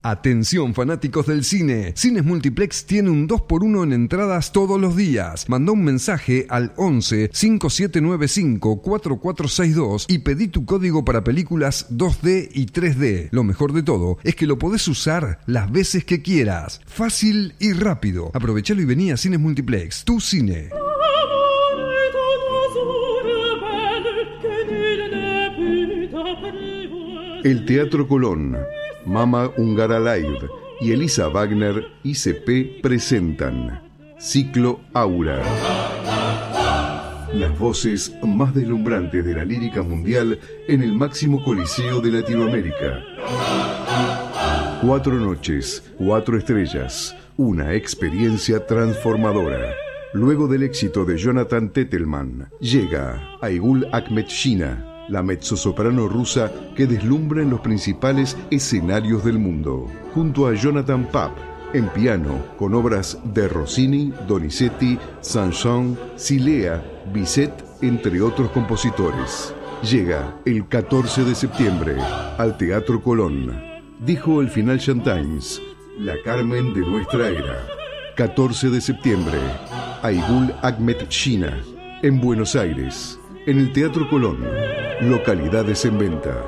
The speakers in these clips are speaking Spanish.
Atención fanáticos del cine, Cines Multiplex tiene un 2x1 en entradas todos los días. Manda un mensaje al 11 5795 4462 y pedí tu código para películas 2D y 3D. Lo mejor de todo es que lo podés usar las veces que quieras. Fácil y rápido. Aprovechalo y vení a Cines Multiplex, tu cine. El Teatro Colón, Mama Húngara Live y Elisa Wagner ICP presentan Ciclo Aura. Las voces más deslumbrantes de la lírica mundial en el máximo coliseo de Latinoamérica. 4 noches, 4 estrellas, una experiencia transformadora. Luego del éxito de Jonathan Tettelman, llega Aygul Ahmetshina, la mezzosoprano rusa que deslumbra en los principales escenarios del mundo, junto a Jonathan Papp en piano, con obras de Rossini, Donizetti, Saint-Saëns, Silea, Bizet, entre otros compositores. Llega el 14 de septiembre al Teatro Colón. Dijo el Financial Times, la Carmen de nuestra era. 14 de septiembre, Aygul Ahmetshina, en Buenos Aires, en el Teatro Colón. Localidades en venta.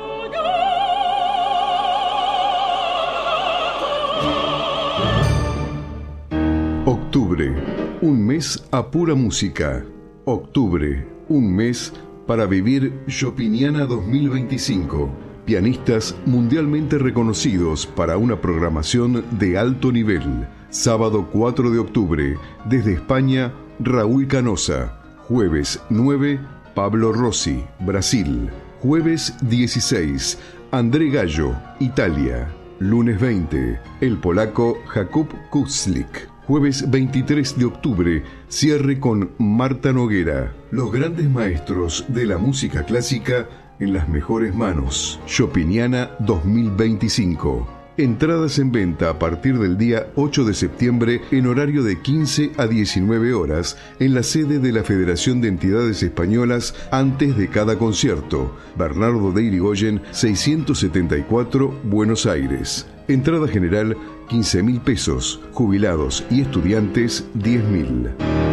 Octubre, un mes a pura música. Octubre, un mes para vivir Chopiniana 2025. Pianistas mundialmente reconocidos para una programación de alto nivel. Sábado 4 de octubre, desde España, Raúl Canosa. Jueves 9, Pablo Rossi, Brasil. Jueves 16, André Gallo, Italia. Lunes 20, el polaco Jakub Kuczlik. Jueves 23 de octubre, cierre con Marta Noguera. Los grandes maestros de la música clásica en las mejores manos. Chopiniana 2025. Entradas en venta a partir del día 8 de septiembre en horario de 15 a 19 horas en la sede de la Federación de Entidades Españolas antes de cada concierto. Bernardo de Irigoyen, 674, Buenos Aires. Entrada general, 15.000 pesos. Jubilados y estudiantes, 10.000.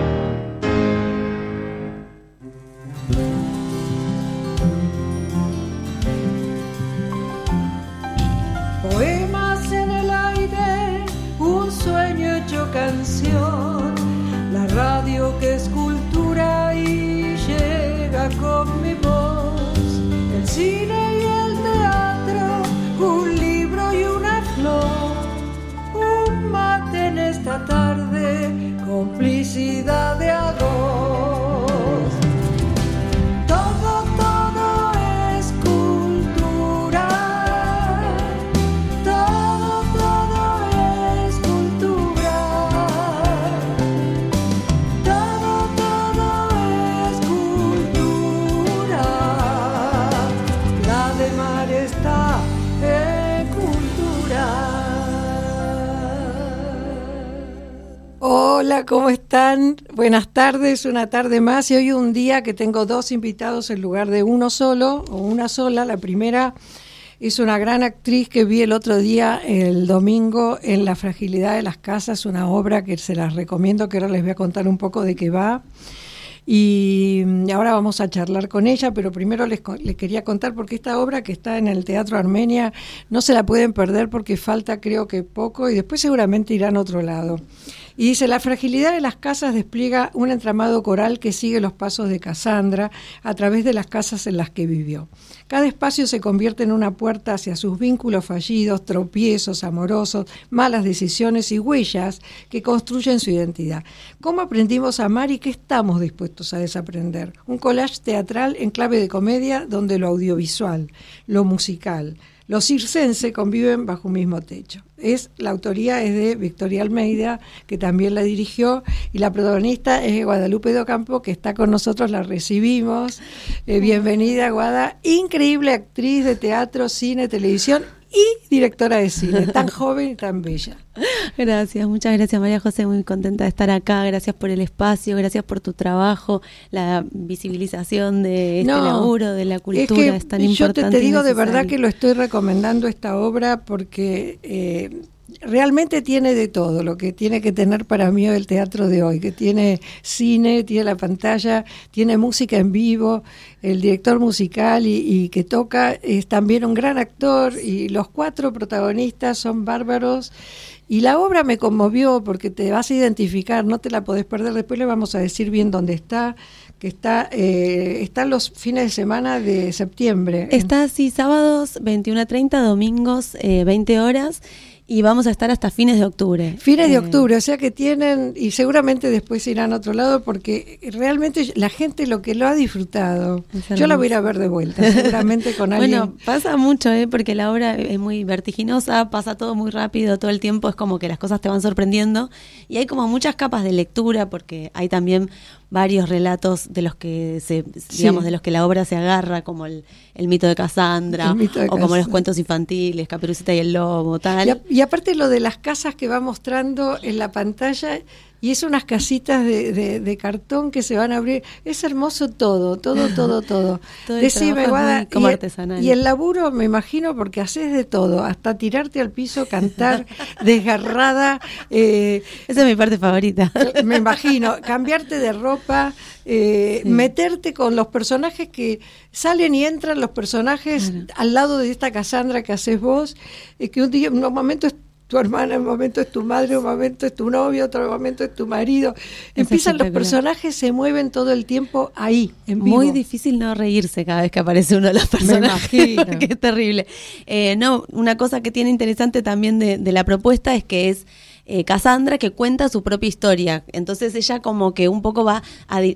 Canción, la radio que es cultura y llega con mi voz, el cine y el teatro, un libro y una flor, un mate en esta tarde, complicidad de a dos. Todo, todo es cultura. Todo, todo es cultura. Todo, todo es cultura. La de mar está en cultura. Hola, ¿cómo están? Buenas tardes, una tarde más y hoy un día que tengo 2 invitados en lugar de uno solo o una sola. La primera es una gran actriz que vi el otro día, el domingo, en La fragilidad de las casas, una obra que se las recomiendo, que ahora les voy a contar un poco de qué va. Y ahora vamos a charlar con ella, pero primero les quería contar porque esta obra que está en el Teatro Armenia no se la pueden perder porque falta creo que poco y después seguramente irán a otro lado. Y dice, la fragilidad de las casas despliega un entramado coral que sigue los pasos de Cassandra a través de las casas en las que vivió. Cada espacio se convierte en una puerta hacia sus vínculos fallidos, tropiezos amorosos, malas decisiones y huellas que construyen su identidad. ¿Cómo aprendimos a amar y qué estamos dispuestos a desaprender? Un collage teatral en clave de comedia donde lo audiovisual, lo musical, lo circense conviven bajo un mismo techo. La autoría es de Victoria Almeida, que también la dirigió, y la protagonista es Guadalupe Docampo, que está con nosotros, la recibimos. Bienvenida, Guada, increíble actriz de teatro, cine, televisión y directora de cine, tan joven y tan bella. Gracias, muchas gracias María José, muy contenta de estar acá, gracias por el espacio, gracias por tu trabajo, la visibilización de este laburo, de la cultura, es tan importante. Yo te digo de verdad que lo estoy recomendando esta obra porque realmente tiene de todo lo que tiene que tener para mí el teatro de hoy, que tiene cine, tiene la pantalla, tiene música en vivo, el director musical y que toca es también un gran actor y los 4 protagonistas son bárbaros. Y la obra me conmovió porque te vas a identificar, no te la podés perder. Después le vamos a decir bien dónde está, que está los fines de semana de septiembre. Está así, sábados 21:30, domingos 20 horas. Y vamos a estar hasta fines de octubre. Fines de octubre, o sea que tienen, y seguramente después irán a otro lado, porque realmente la gente lo que lo ha disfrutado, yo la voy a ir a ver de vuelta, seguramente con alguien. Bueno, pasa mucho, porque la obra es muy vertiginosa, pasa todo muy rápido, todo el tiempo es como que las cosas te van sorprendiendo, y hay como muchas capas de lectura, porque hay también varios relatos de los que de los que la obra se agarra, como el mito de Casandra, o como los cuentos infantiles, Caperucita y el Lobo, tal. Y aparte lo de las casas que va mostrando en la pantalla, y es unas casitas de cartón que se van a abrir, es hermoso todo. Decime, Guada, como artesanal. Y el laburo, me imagino, porque haces de todo, hasta tirarte al piso, cantar desgarrada. Esa es mi parte favorita. Me imagino, cambiarte de ropa, meterte con los personajes que salen y entran, los personajes al lado de esta Casandra que haces vos, que un momento es tu hermana, un momento es tu madre, un momento es tu novio, otro momento es tu marido. Empiezan los personajes, se mueven todo el tiempo ahí, en vivo. Muy difícil no reírse cada vez que aparece uno de los personajes. Me imagino. Que es terrible. Una cosa que tiene interesante también de la propuesta es que es Casandra que cuenta su propia historia. Entonces ella como que un poco va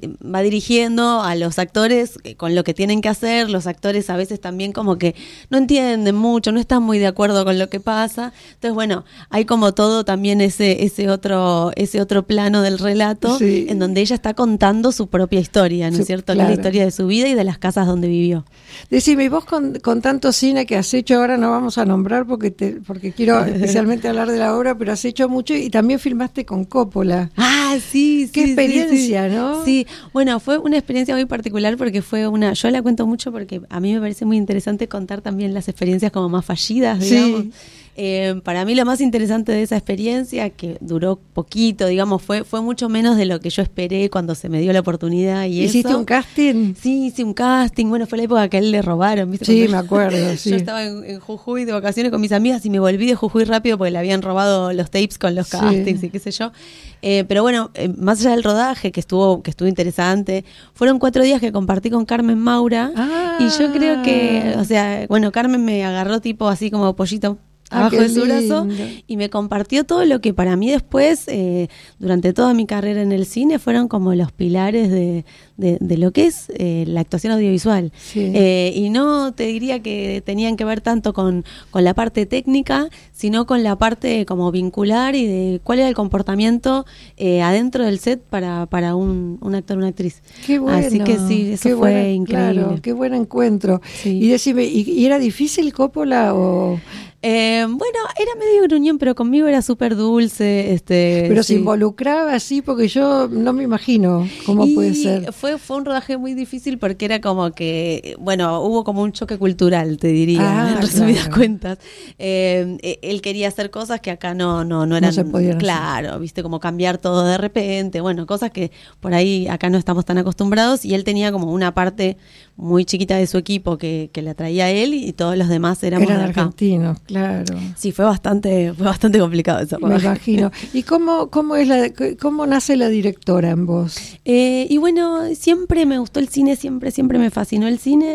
dirigiendo a los actores con lo que tienen que hacer. Los actores a veces también como que no entienden mucho, no están muy de acuerdo con lo que pasa. Entonces bueno, hay como todo también ese otro plano del relato en donde ella está contando su propia historia, ¿no es cierto? Claro. La historia de su vida y de las casas donde vivió. Decime, y vos con tanto cine que has hecho, ahora no vamos a nombrar porque quiero especialmente hablar de la obra, pero has hecho mucho y también filmaste con Coppola. Ah, sí. Qué experiencia, ¿no? Sí, bueno, fue una experiencia muy particular porque yo la cuento mucho porque a mí me parece muy interesante contar también las experiencias como más fallidas, digamos. Sí. Para mí lo más interesante de esa experiencia, que duró poquito, digamos, fue mucho menos de lo que yo esperé cuando se me dio la oportunidad. ¿Hiciste un casting? Sí, hice un casting. Bueno, fue la época que a él le robaron, ¿viste? Sí, me acuerdo. Yo estaba en Jujuy de vacaciones con mis amigas y me volví de Jujuy rápido porque le habían robado los tapes con los castings y qué sé yo. Pero bueno, más allá del rodaje, que estuvo interesante, fueron 4 días que compartí con Carmen Maura. Y yo creo que, Carmen me agarró tipo así como pollito abajo de su brazo y me compartió todo lo que para mí después, durante toda mi carrera en el cine, fueron como los pilares de lo que es la actuación audiovisual. Sí. Y no te diría que tenían que ver tanto con la parte técnica, sino con la parte como vincular y de cuál era el comportamiento adentro del set para un actor o una actriz. Qué bueno. Así que sí, eso fue increíble. Claro, qué buen encuentro. Sí. Y decime, ¿y era difícil Coppola o...? Bueno, era medio gruñón, pero conmigo era súper dulce. Pero se involucraba así, porque yo no me imagino cómo puede ser. Fue un rodaje muy difícil porque era como que, hubo como un choque cultural, te diría, en resumidas cuentas. Él quería hacer cosas que acá no eran. No se podían hacer. Viste, como cambiar todo de repente, cosas que por ahí acá no estamos tan acostumbrados, y él tenía como una parte muy chiquita de su equipo que la traía él y todos los demás éramos de acá. Argentinos, claro. Sí, fue bastante complicado eso. Me imagino. ¿Y cómo nace la directora en vos? Y siempre me gustó el cine, siempre me fascinó el cine.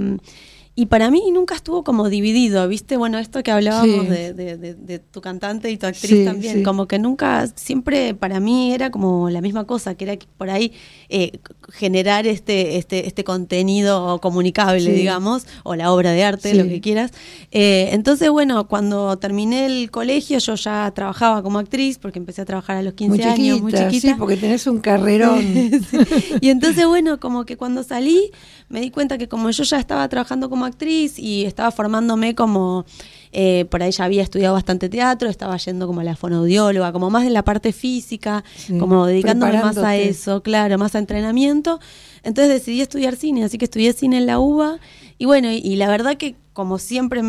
Y para mí nunca estuvo como dividido, ¿viste? Esto que hablábamos de tu cantante y tu actriz también, como que nunca, siempre para mí era como la misma cosa, que era por ahí generar este contenido comunicable, digamos, o la obra de arte, lo que quieras. Entonces, cuando terminé el colegio, yo ya trabajaba como actriz, porque empecé a trabajar a los 15 años, muy chiquita. Sí, porque tenés un carrerón. Y entonces, como que cuando salí, me di cuenta que como yo ya estaba trabajando como actriz y estaba formándome como por ahí ya había estudiado bastante teatro, estaba yendo como a la fonoaudióloga, como más de la parte física, como dedicándome más a eso, claro, más a entrenamiento. Entonces decidí estudiar cine, así que estudié cine en la UBA. Y bueno, y la verdad que como siempre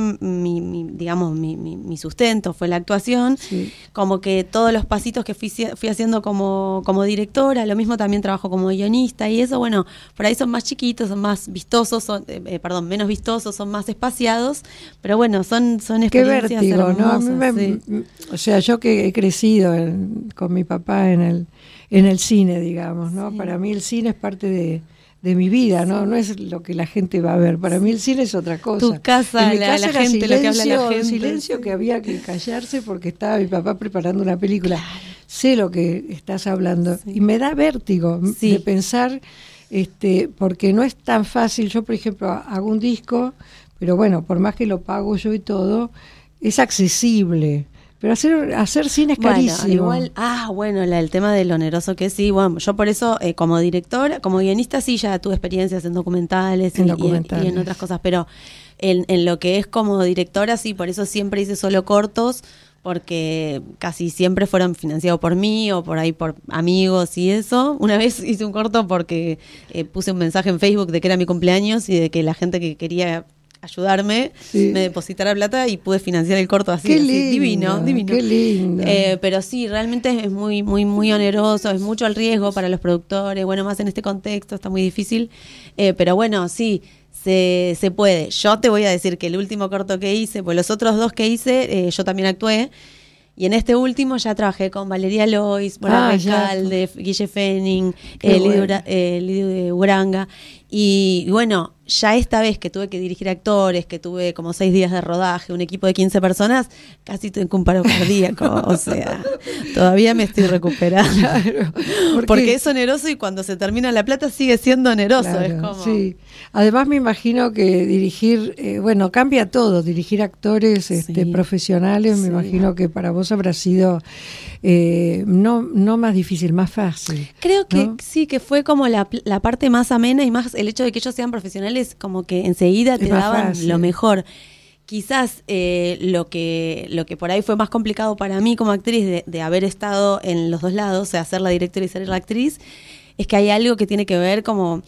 mi sustento fue la actuación, como que todos los pasitos que fui haciendo como directora, lo mismo también trabajo como guionista y eso, bueno, por ahí son más chiquitos, son más vistosos, menos vistosos, son más espaciados, pero bueno, son experiencias Qué vértigo, hermosas. ¿no? A mí o sea, yo que he crecido con mi papá en el cine, digamos, ¿no? Sí. Para mí el cine es parte de mi vida, ¿no? No es lo que la gente va a ver. Para mí el cine es otra cosa. Tu casa, en mi casa era gente, lo que habla la gente. Silencio que había que callarse porque estaba mi papá preparando una película. Claro. Sé lo que estás hablando. Sí. Y me da vértigo de pensar, porque no es tan fácil. Yo, por ejemplo, hago un disco, pero bueno, por más que lo pago yo y todo, es accesible. Pero hacer cine es carísimo. Igual, el tema del oneroso que sí, bueno, yo por eso como directora, como guionista sí ya tuve experiencias en documentales, y en otras cosas, pero en lo que es como directora sí, por eso siempre hice solo cortos, porque casi siempre fueron financiados por mí o por ahí por amigos y eso. Una vez hice un corto porque puse un mensaje en Facebook de que era mi cumpleaños y de que la gente que quería ayudarme, me depositara plata y pude financiar el corto así. Qué lindo, divino. Qué lindo. Pero sí, realmente es muy, muy, muy oneroso, es mucho el riesgo para los productores, bueno, más en este contexto está muy difícil, pero bueno, sí, se puede. Yo te voy a decir que el último corto que hice, pues los otros dos que hice, yo también actué, y en este último ya trabajé con Valeria Lois, Recalde, Guille Fenning, Lidio Uranga, y bueno, ya esta vez que tuve que dirigir actores, que tuve como 6 días de rodaje, un equipo de 15 personas, casi tuve un paro cardíaco, o sea, todavía me estoy recuperando. Claro, porque es oneroso y cuando se termina la plata sigue siendo oneroso. Claro, es como... Sí, además me imagino que dirigir, cambia todo, dirigir actores profesionales, me imagino que para vos habrá sido no más difícil, más fácil. Creo que sí, que fue como la parte más amena y más el hecho de que ellos sean profesionales, como que enseguida te daban fácil. Lo mejor. Quizás lo que por ahí fue más complicado para mí como actriz de haber estado en los dos lados, o sea, ser la directora y ser la actriz, es que hay algo que tiene que ver como...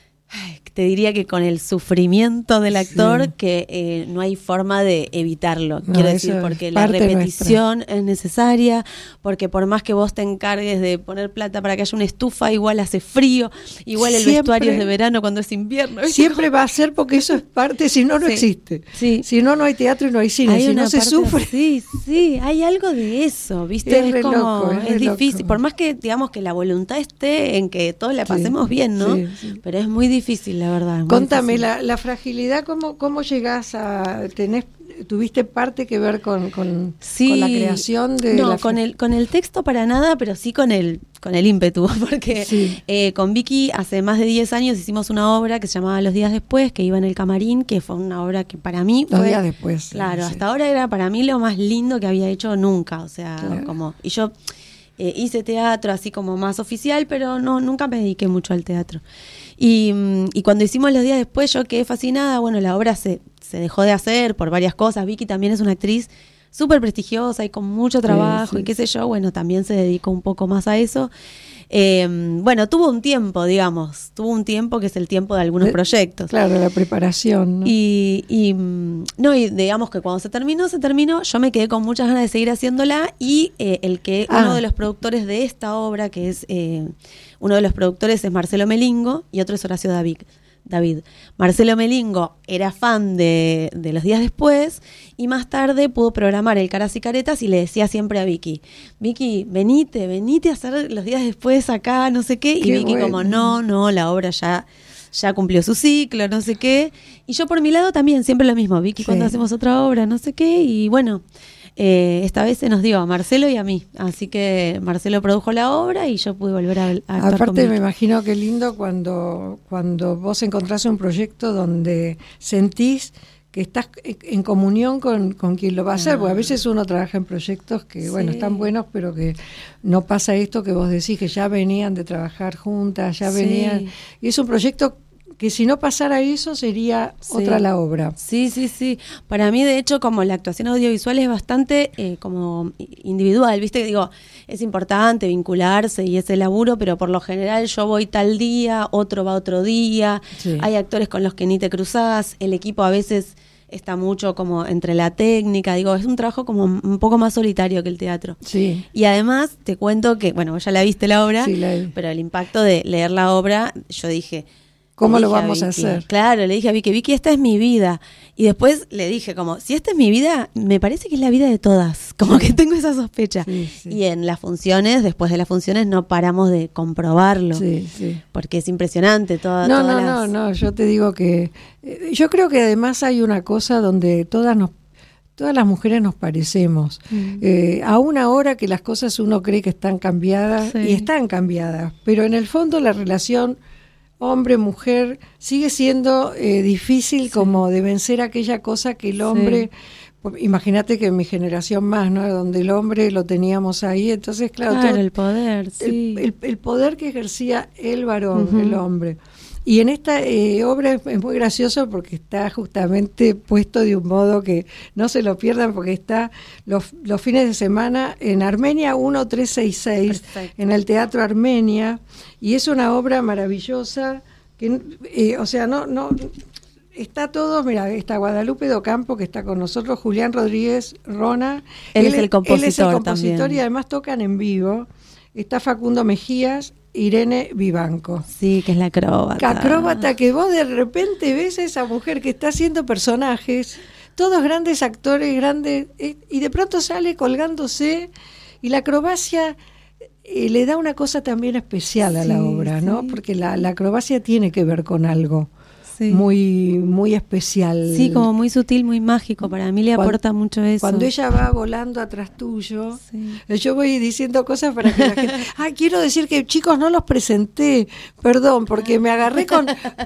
te diría que con el sufrimiento del actor, que no hay forma de evitarlo. Quiero decir, porque la repetición es necesaria, porque por más que vos te encargues de poner plata para que haya una estufa, igual hace frío, igual el vestuario es de verano cuando es invierno. Siempre va a ser, porque eso es parte, si no existe. Sí. Si no hay teatro y no hay cine, si no se sufre. Sí, hay algo de eso, ¿viste? Es como, loco, es difícil. Loco. Por más que, digamos, que la voluntad esté en que todos la pasemos bien, ¿no? Sí. Pero es muy difícil, la verdad. Contame, la fragilidad, ¿cómo llegás a tener? ¿Tuviste parte que ver con la creación de no, con el texto para nada, pero sí con el ímpetu, porque con Vicky hace más de 10 años hicimos una obra que se llamaba Los días después, que iba en el Camarín, que fue una obra que para mí Los días después. Claro, hasta ahora era para mí lo más lindo que había hecho nunca, o sea, y yo hice teatro así como más oficial, pero nunca me dediqué mucho al teatro. Y cuando hicimos Los días después yo quedé fascinada. Bueno, la obra se dejó de hacer por varias cosas. Vicky también es una actriz súper prestigiosa y con mucho trabajo y qué sé yo. Bueno, también se dedicó un poco más a eso. Bueno, tuvo un tiempo que es el tiempo de algunos proyectos. Claro, la preparación, ¿no? Y digamos que cuando se terminó, yo me quedé con muchas ganas de seguir haciéndola y uno de los productores de esta obra, que es uno de los productores es Marcelo Melingo y otro es Horacio David. Marcelo Melingo era fan de Los días después y más tarde pudo programar el Caras y Caretas y le decía siempre a Vicky, venite a hacer Los días después acá, no sé qué, y Vicky bueno. Como no, la obra ya cumplió su ciclo, no sé qué, y yo por mi lado también siempre lo mismo, Vicky, cuando hacemos otra obra, no sé qué, y bueno, esta vez se nos dio a Marcelo y a mí, así que Marcelo produjo la obra y yo pude volver a actuar. Aparte me imagino que lindo cuando vos encontrás un proyecto donde sentís que estás en comunión con quien lo va a hacer, porque a veces uno trabaja en proyectos que están buenos, pero que no pasa esto que vos decís, que ya venían de trabajar juntas, venían, y es un proyecto que si no pasara eso sería otra la obra. Sí. Para mí, de hecho, como la actuación audiovisual es bastante como individual, ¿viste? Digo, es importante vincularse y ese laburo, pero por lo general yo voy tal día, otro va otro día, hay actores con los que ni te cruzás, el equipo a veces está mucho como entre la técnica, digo, es un trabajo como un poco más solitario que el teatro. Sí. Y además te cuento que, bueno, vos ya la viste la obra, Sí, la vi. pero el impacto de leer la obra, yo dije... ¿Cómo le lo dije vamos a Vicky, hacer? Claro, le dije a Vicky, esta es mi vida. Y después le dije como, si esta es mi vida, me parece que es la vida de todas. Como que tengo esa sospecha. Sí. Y en las funciones, después de las funciones, no paramos de comprobarlo. Sí. Porque es impresionante todas No, yo te digo que yo creo que además hay una cosa donde todas las mujeres nos parecemos. Aún ahora que las cosas uno cree que están cambiadas, y están cambiadas, pero en el fondo la relación hombre-mujer sigue siendo difícil como de vencer aquella cosa que el hombre... Imagínate que en mi generación más, ¿no? Donde el hombre lo teníamos ahí, entonces claro todo, el poder, el poder que ejercía el varón, el hombre. Y en esta obra es muy gracioso porque está justamente puesto de un modo que no se lo pierdan, porque está los fines de semana en Armenia 1366, en el Teatro Armenia, y es una obra maravillosa que, o sea, no está todo, mira, está Guadalupe Docampo, que está con nosotros, Julián Rodríguez Rona. Él es el compositor también. Y además tocan en vivo. Está Facundo Mejías, Irene Vivanco. Sí, que es la acróbata. Acróbata, que vos de repente ves a esa mujer que está haciendo personajes, todos grandes actores, grandes, y de pronto sale colgándose, y la acrobacia... le da una cosa también especial a la obra, ¿no? Porque la acrobacia tiene que ver con algo muy especial. Sí, como muy sutil, muy mágico. Para mí le aporta mucho eso. Cuando ella va volando atrás tuyo, yo voy diciendo cosas para que la gente... quiero decir que, chicos, no los presenté, perdón, porque me agarré con...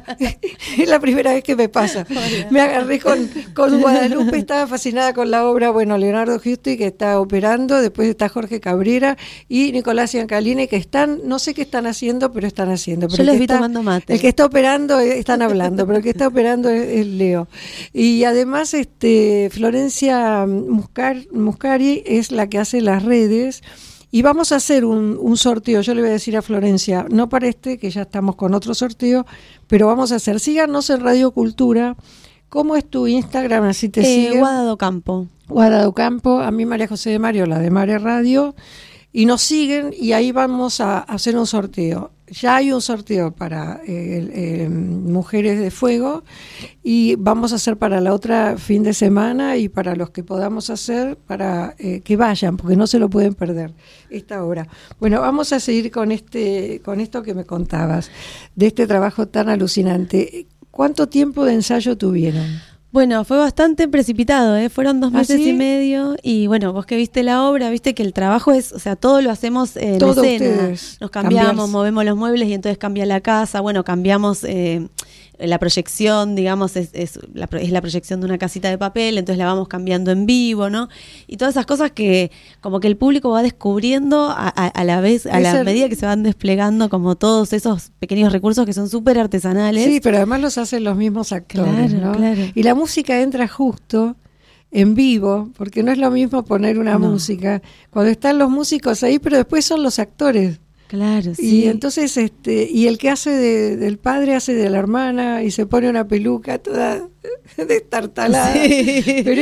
es la primera vez que me pasa. Me agarré con Guadalupe, estaba fascinada con la obra, Leonardo Giusti, que está operando, después está Jorge Cabrera y Nicolás Ciancalini, que están, no sé qué están haciendo, pero están haciendo. Pero yo les vi tomando mate. El que está operando, están hablando, pero el que está operando es Leo. Y además Florencia Muscari es la que hace las redes, y vamos a hacer un sorteo. Yo le voy a decir a Florencia, no para que ya estamos con otro sorteo, pero vamos a hacer, síganos en Radio Cultura. ¿Cómo es tu Instagram? Así te sigue. Guadadocampo. Guadadocampo, a mí María José de Mario, la de Mare Radio, y nos siguen, y ahí vamos a hacer un sorteo. Ya hay un sorteo para Mujeres de Fuego, y vamos a hacer para la otra fin de semana, y para los que podamos hacer, para que vayan, porque no se lo pueden perder esta obra. Bueno, vamos a seguir con esto que me contabas, de este trabajo tan alucinante. ¿Cuánto tiempo de ensayo tuvieron? Bueno, fue bastante precipitado, fueron 2 meses y medio, y bueno, vos que viste la obra, viste que el trabajo es, o sea, todo lo hacemos en todo escena. Ustedes nos cambiamos, movemos los muebles y entonces cambia la casa, bueno, cambiamos la proyección, digamos, es la proyección de una casita de papel, entonces la vamos cambiando en vivo, ¿no? Y todas esas cosas que como que el público va descubriendo a la vez, a la medida que se van desplegando como todos esos pequeños recursos que son súper artesanales. Sí, pero además los hacen los mismos actores, claro, ¿no? Claro. Y la música entra justo en vivo, porque no es lo mismo poner una música cuando están los músicos ahí, pero después son los actores. Claro, sí. Y entonces y el que hace del padre hace de la hermana, y se pone una peluca toda destartalada. Sí. Pero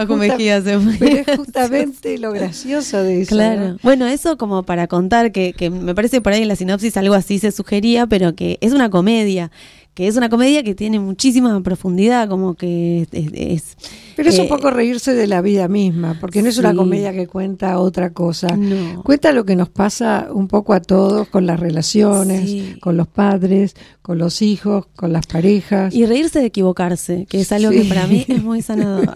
es justamente lo gracioso de eso. Claro. ¿no? Bueno, eso como para contar que me parece por ahí en la sinopsis algo así se sugería, pero que es una comedia. Que tiene muchísima profundidad, como que es... Pero es un poco reírse de la vida misma, porque no es una comedia que cuenta otra cosa. No. Cuenta lo que nos pasa un poco a todos con las relaciones, con los padres, con los hijos, con las parejas. Y reírse de equivocarse, que es algo que para mí es muy sanador.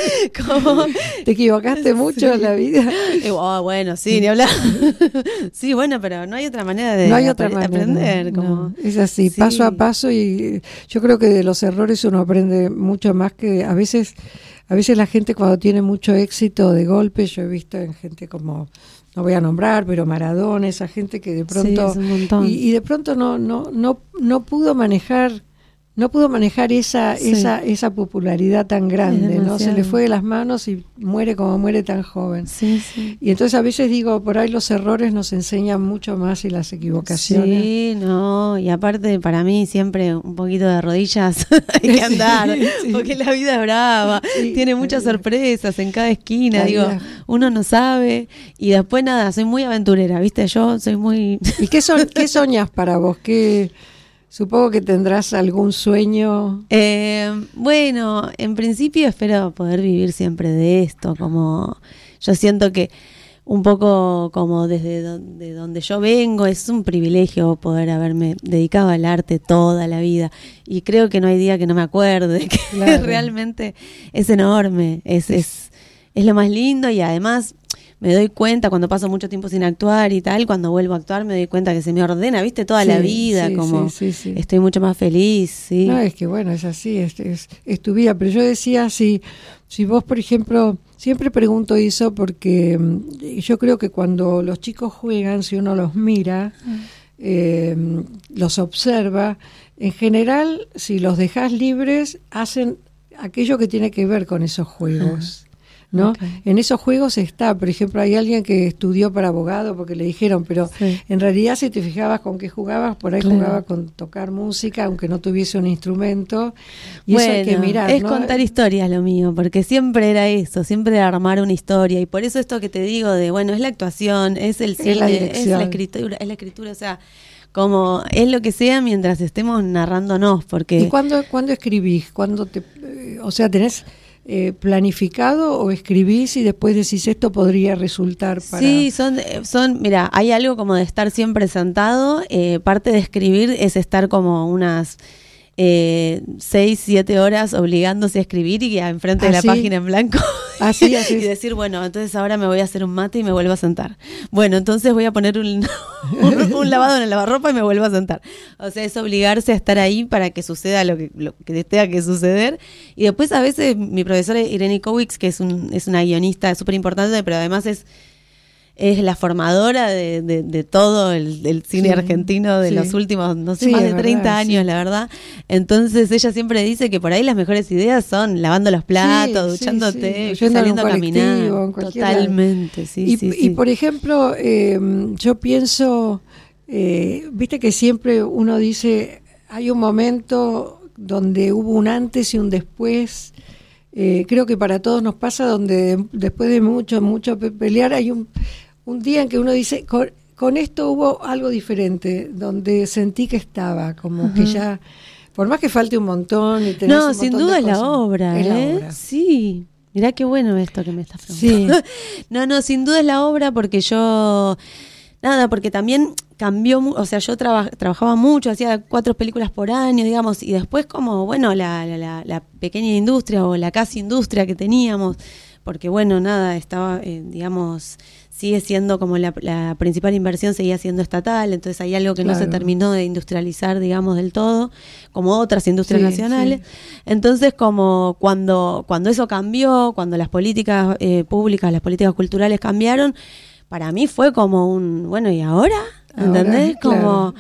¿Te equivocaste mucho en la vida? Bueno, sí, ni hablar. Sí, bueno, pero no hay otra manera de aprender. No, es así, paso a paso, y yo creo que de los errores uno aprende mucho más que a veces la gente cuando tiene mucho éxito de golpe. Yo he visto en gente como, no voy a nombrar, pero Maradona, esa gente que de pronto es un montón. y de pronto no pudo manejar no pudo manejar esa popularidad tan grande, ¿no? Se le fue de las manos y muere como muere tan joven. Sí, sí. Y entonces a veces digo, por ahí los errores nos enseñan mucho más y las equivocaciones. Sí, no, y aparte para mí siempre un poquito de rodillas hay que andar, sí. Porque la vida es brava, sí, tiene muchas sorpresas en cada esquina, digo, uno no sabe, y después nada, soy muy aventurera, ¿viste? Yo soy muy... ¿Y qué soñas para vos? Supongo que tendrás algún sueño. Bueno, en principio espero poder vivir siempre de esto, como yo siento que un poco como desde donde yo vengo es un privilegio poder haberme dedicado al arte toda la vida y creo que no hay día que no me acuerde, que claro. Realmente es enorme, es lo más lindo y además... Me doy cuenta cuando paso mucho tiempo sin actuar y tal, cuando vuelvo a actuar me doy cuenta que se me ordena, ¿viste? Toda la vida, como estoy mucho más feliz, ¿sí? No, es que bueno, es así, es tu vida. Pero yo decía, si vos, por ejemplo, siempre pregunto eso porque yo creo que cuando los chicos juegan, si uno los mira, los observa, en general, si los dejás libres, hacen aquello que tiene que ver con esos juegos. ¿No? Okay. En esos juegos está, por ejemplo, hay alguien que estudió para abogado porque le dijeron, pero en realidad si te fijabas con qué jugabas, por ahí jugaba con tocar música, aunque no tuviese un instrumento. Y bueno, eso hay que mirar, es ¿no? Contar historias lo mío, porque siempre era eso, siempre era armar una historia. Y por eso esto que te digo de, bueno, es la actuación, es el cine, es la escritura, o sea... como es lo que sea mientras estemos narrándonos, porque... ¿Y cuándo escribís? O sea, tenés... planificado o escribís y después decís esto podría resultar para... Sí, mira, hay algo como de estar siempre sentado, parte de escribir es estar como unas 6-7 horas obligándose a escribir y enfrente de la página en blanco así. Y decir, bueno, entonces ahora me voy a hacer un mate y me vuelvo a sentar. Bueno, entonces voy a poner un lavado en el lavarropa y me vuelvo a sentar. O sea, es obligarse a estar ahí para que suceda lo que tenga que suceder. Y después a veces mi profesora Irene Kowicz, que es una guionista súper importante, pero además es la formadora de todo el cine argentino de los últimos, no sé, más de 30 años, la verdad. Entonces ella siempre dice que por ahí las mejores ideas son lavando los platos, duchándote, saliendo a caminar. Totalmente, y por ejemplo, yo pienso, viste que siempre uno dice, hay un momento donde hubo un antes y un después. Creo que para todos nos pasa donde después de mucho pelear hay un día en que uno dice con esto hubo algo diferente, donde sentí que estaba como que ya, por más que falte un montón y tenés un montón sin duda de es cosas, la obra, es la obra. Sí, mirá qué bueno esto que me estás preguntando. Sí. No, sin duda es la obra porque porque también cambió, o sea, yo trabajaba mucho, hacía 4 películas por año, digamos, y después como, bueno, la pequeña industria o la casi industria que teníamos, porque bueno, estaba, digamos, sigue siendo como la principal inversión seguía siendo estatal, entonces hay algo que no se terminó de industrializar, digamos, del todo, como otras industrias nacionales. Sí. Entonces, como cuando eso cambió, cuando las políticas públicas, las políticas culturales cambiaron, para mí fue como bueno, ¿y ahora? ¿Entendés? Como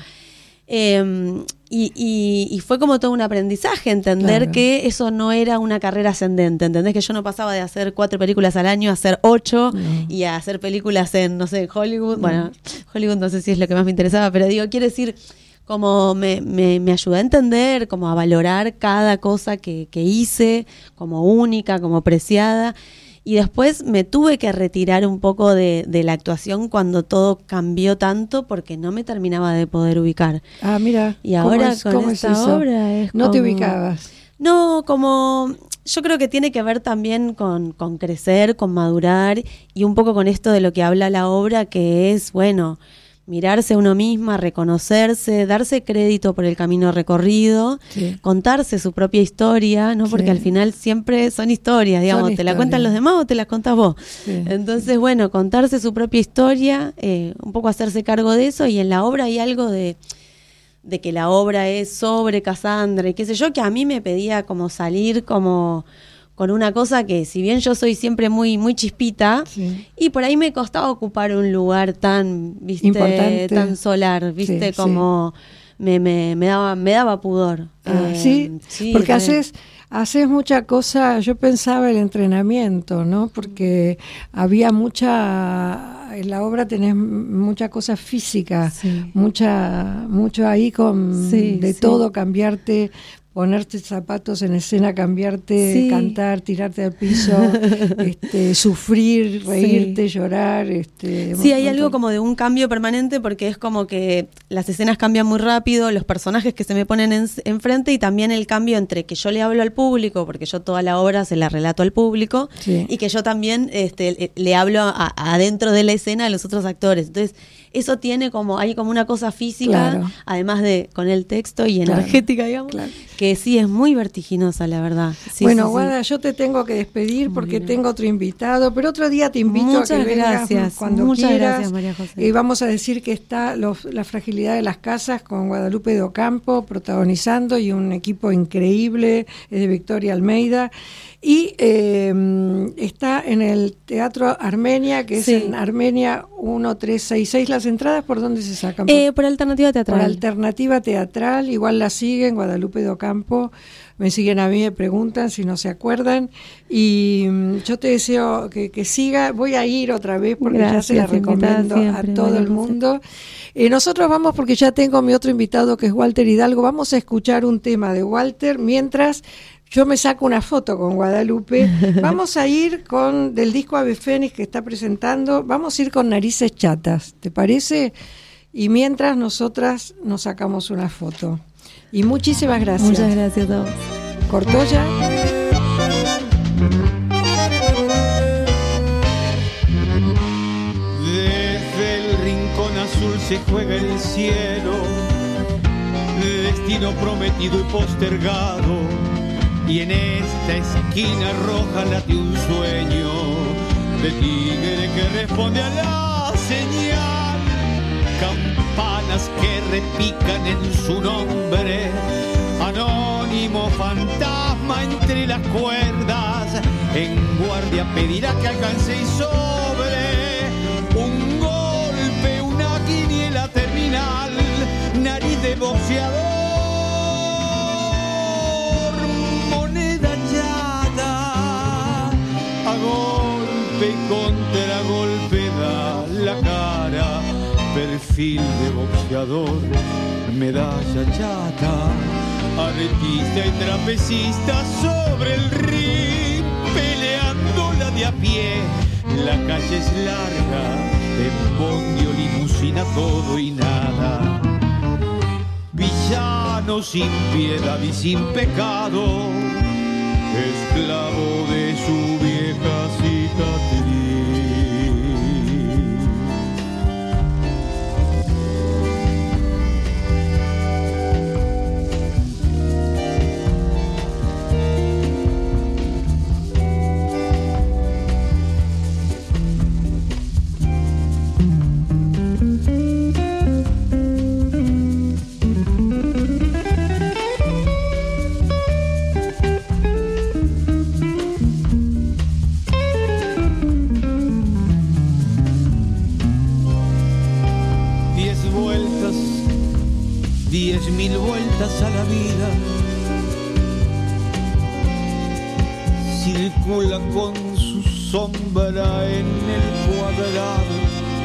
y fue como todo un aprendizaje entender que eso no era una carrera ascendente, ¿entendés? Que yo no pasaba de hacer 4 películas al año a hacer 8 y a hacer películas en, no sé, Hollywood. Bueno, Hollywood no sé si es lo que más me interesaba, pero digo, quiere decir, como me ayudó a entender, como a valorar cada cosa que hice como única, como preciada. Y después me tuve que retirar un poco de la actuación cuando todo cambió tanto porque no me terminaba de poder ubicar. Ah, mira. Y ahora con esta obra es ¿No te ubicabas? No, como yo creo que tiene que ver también con crecer, con madurar y un poco con esto de lo que habla la obra, que es, bueno, mirarse a uno misma, reconocerse, darse crédito por el camino recorrido, contarse su propia historia, ¿no? Porque al final siempre son historias, digamos, te la cuentan los demás o te las contás vos. Sí. Entonces, bueno, contarse su propia historia, un poco hacerse cargo de eso, y en la obra hay algo de que la obra es sobre Cassandra y qué sé yo, que a mí me pedía como salir como con una cosa que, si bien yo soy siempre muy muy chispita, y por ahí me costaba ocupar un lugar tan, ¿viste? Importante. Tan solar, ¿viste? Como me daba pudor. Sí, porque haces mucha cosa. Yo pensaba el entrenamiento, ¿no? Porque había en la obra tenés mucha cosa física, mucho ahí todo, cambiarte, ponerte zapatos en escena, cambiarte, cantar, tirarte al piso, sufrir, reírte, llorar. Sí, hay algo como de un cambio permanente, porque es como que las escenas cambian muy rápido, los personajes que se me ponen enfrente, y también el cambio entre que yo le hablo al público, porque yo toda la obra se la relato al público, y que yo también le hablo adentro de la escena a los otros actores. Entonces, eso hay como una cosa física, además de con el texto y energética, digamos, que sí es muy vertiginosa, la verdad. Guada, yo te tengo que despedir porque tengo otro invitado, pero otro día te invito a que vengas cuando quieras. Gracias, María José. Vamos a decir que está La fragilidad de las casas con Guadalupe Do Campo protagonizando, y un equipo increíble, es de Victoria Almeida. Y está en el Teatro Armenia, que es en Armenia 1366. ¿Las entradas por dónde se sacan? Por Alternativa Teatral. Por Alternativa Teatral, igual la siguen, Guadalupe Do Campo. Me siguen a mí, me preguntan si no se acuerdan. Y yo te deseo que siga. Voy a ir otra vez porque ya se la recomiendo a todo el mundo. Nosotros vamos, porque ya tengo mi otro invitado, que es Walter Hidalgo. Vamos a escuchar un tema de Walter mientras yo me saco una foto con Guadalupe. Vamos a ir del disco Ave Fénix que está presentando, vamos a ir con Narices Chatas, ¿te parece? Y mientras nosotras nos sacamos una foto. Y muchísimas gracias. Muchas gracias a todos. ¿Cortó ya? Desde el rincón azul se juega el cielo, destino prometido y postergado. Y en esta esquina roja late un sueño de tigre que responde a la señal. Campanas que repican en su nombre, anónimo fantasma entre las cuerdas. En guardia pedirá que alcance y sobre un golpe, una quiniela terminal, nariz de boxeador. Golpe y contragolpe da la cara, perfil de boxeador, medalla chata, artista y trapecista sobre el ring, peleando la de a pie. La calle es larga, en bondio, limusina, todo y nada. Villano sin piedad y sin pecado, esclavo de su vieja cicatriz. A la vida circula con su sombra en el cuadrado,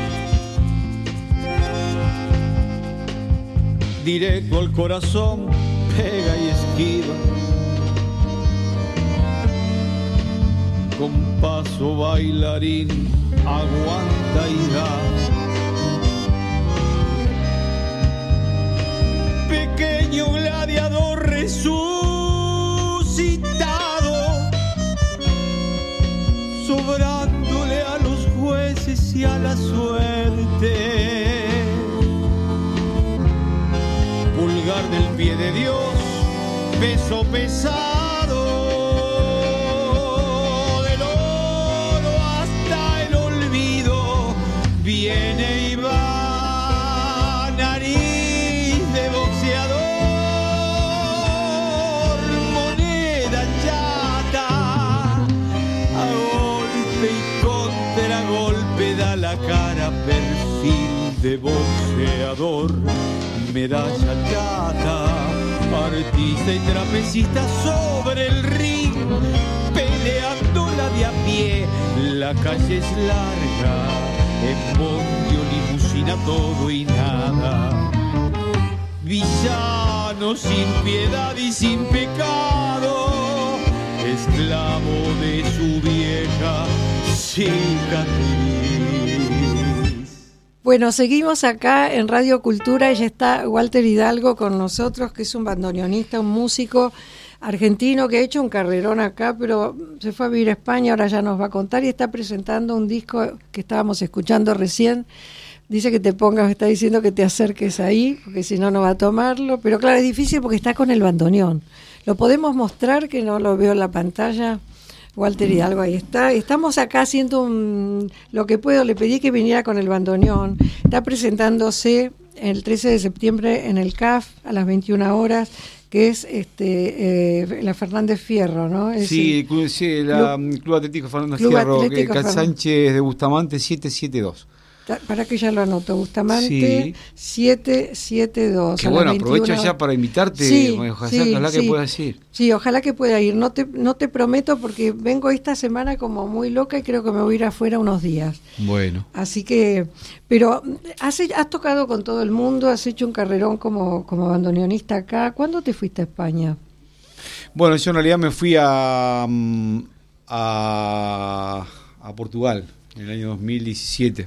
directo al corazón pega y esquiva, con paso bailarín aguanta y da. Pequeño gladiador resucitado, sobrándole a los jueces y a la suerte. Pulgar del pie de Dios, peso pesado, del oro hasta el olvido, viene y va, nariz de boxeador, moneda chata, a golpe y contragolpe da la cara, perfil de boxeador, medalla chata, artista y trapecista sobre el ring, peleándola de a pie, la calle es larga, en bondi o limusina todo y nada. Villano sin piedad y sin pecado, esclavo de su vieja cicatriz. Bueno, seguimos acá en Radio Cultura. Ya está Walter Hidalgo con nosotros, que es un bandoneonista, un músico argentino que ha hecho un carrerón acá, pero se fue a vivir a España, ahora ya nos va a contar, y está presentando un disco que estábamos escuchando recién. Dice que te pongas, está diciendo que te acerques ahí, porque si no, no va a tomarlo. Pero claro, es difícil porque está con el bandoneón. ¿Lo podemos mostrar, que no lo veo en la pantalla? Walter Hidalgo, ahí está. Estamos acá haciendo lo que puedo. Le pedí que viniera con el bandoneón. Está presentándose el 13 de septiembre en el CAF a las 21 horas, que es la Fernández Fierro, ¿no? Sí, el Club Atlético Fernández Fierro, Sánchez de Bustamante 772. Para que ya lo anoto, Bustamante, sí. 772. Que bueno, aprovecho ya para invitarte, sí, ojalá que puedas ir. Sí, ojalá que pueda ir. No te prometo, porque vengo esta semana como muy loca y creo que me voy a ir afuera unos días. Bueno. Así que, pero has tocado con todo el mundo, has hecho un carrerón como bandoneonista acá. ¿Cuándo te fuiste a España? Bueno, yo en realidad me fui a Portugal en el año 2017.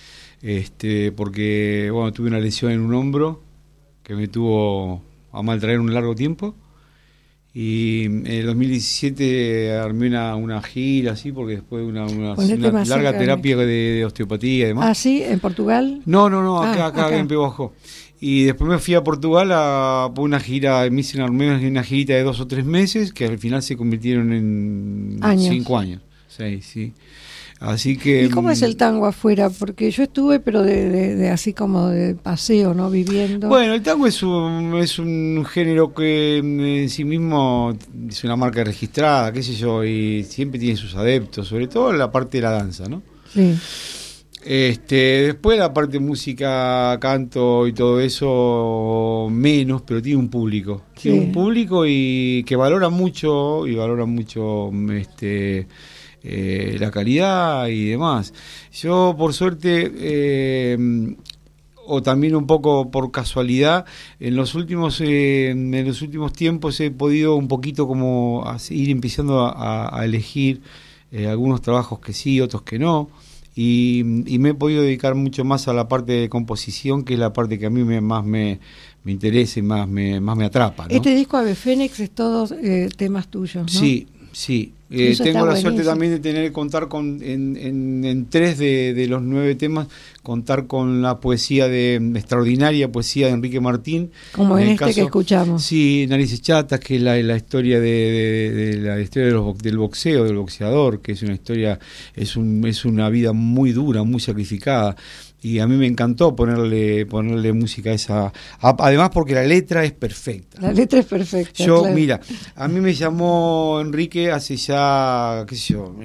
Porque bueno, tuve una lesión en un hombro que me tuvo a maltraer un largo tiempo, y en el 2017 armé una gira así, porque después de una larga terapia de osteopatía y demás. ¿Ah, sí? ¿En Portugal? No, acá en Pehuajó. Y después me fui a Portugal por una gira, me hice una girita de 2 o 3 meses, que al final se convirtieron en 5 años. 6, sí. Así que, ¿y cómo es el tango afuera? Porque yo estuve, pero de así como de paseo, ¿no? Viviendo. Bueno, el tango es un género que en sí mismo es una marca registrada, qué sé yo, y siempre tiene sus adeptos, sobre todo en la parte de la danza, ¿no? Sí. Después la parte de música, canto y todo eso menos, pero tiene un público. Sí. Tiene un público y que valora mucho la calidad y demás. Yo, por suerte, o también un poco por casualidad, en los últimos tiempos he podido un poquito como ir empezando a elegir algunos trabajos que sí, otros que no, y me he podido dedicar mucho más a la parte de composición, que es la parte que a mí más me interesa y más me atrapa, ¿no? Este disco Ave Fénix es todos temas tuyos, ¿no? Sí. Tengo la suerte también de contar con en 3 de los 9 temas, contar con la poesía extraordinaria poesía de Enrique Martín. Como en caso, que escuchamos. Sí, Narices Chatas, que es la historia del boxeo, del boxeador, que es una historia, es una vida muy dura, muy sacrificada. Y a mí me encantó ponerle música a esa, además porque la letra es perfecta. La letra es perfecta. Yo, claro. Mira, a mí me llamó Enrique hace ya, qué sé yo,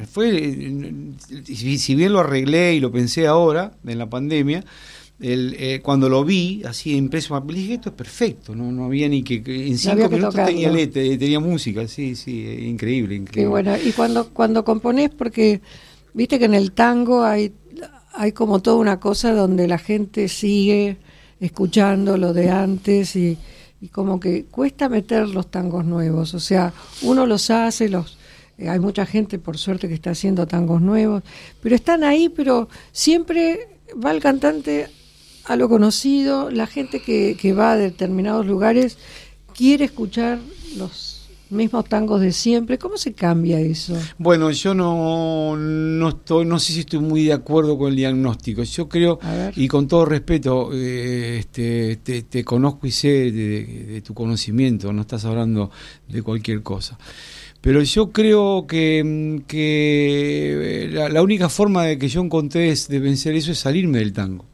si bien lo arreglé y lo pensé ahora, en la pandemia, cuando lo vi, así impreso, me dije, esto es perfecto, no había ni que en 5 minutos tenía letra, tenía música, sí, increíble. Qué bueno, y cuando componés, porque viste que en el tango hay como toda una cosa donde la gente sigue escuchando lo de antes y como que cuesta meter los tangos nuevos. O sea, uno los hace, hay mucha gente, por suerte, que está haciendo tangos nuevos, pero están ahí, pero siempre va el cantante a lo conocido. La gente que va a determinados lugares quiere escuchar los mismos tangos de siempre. ¿Cómo se cambia eso? Bueno, yo no sé si estoy muy de acuerdo con el diagnóstico. Yo creo, y con todo respeto, te conozco y sé de tu conocimiento, no estás hablando de cualquier cosa. Pero yo creo que la única forma de que yo encontré de vencer eso es salirme del tango.